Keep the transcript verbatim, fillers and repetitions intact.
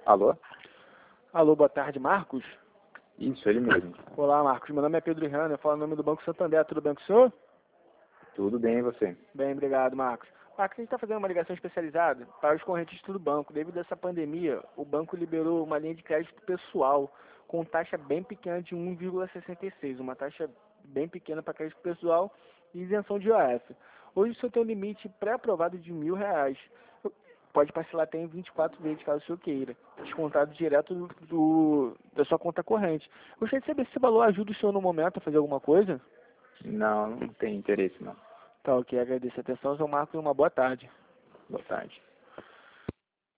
Alô? Alô, boa tarde, Marcos? Isso, ele mesmo. Olá, Marcos. Meu nome é Pedro Rana, eu falo em nome do Banco Santander. Tudo bem com o senhor? Tudo bem, e você? Bem, obrigado, Marcos. Marcos, a gente está fazendo uma ligação especializada para os correntistas do banco. Devido a essa pandemia, o banco liberou uma linha de crédito pessoal com taxa bem pequena de um vírgula sessenta e seis, uma taxa bem pequena para crédito pessoal e isenção de I O F. Hoje o senhor tem um limite pré-aprovado de mil reais. Pode parcelar até em vinte e quatro vezes, caso o senhor queira. Descontado direto do, do- da sua conta corrente. Gostaria de saber se esse valor ajuda o senhor no momento a fazer alguma coisa? Não, não tem interesse não. Tá, ok. Agradeço a atenção, seu Marcos. Uma boa tarde. Boa tarde.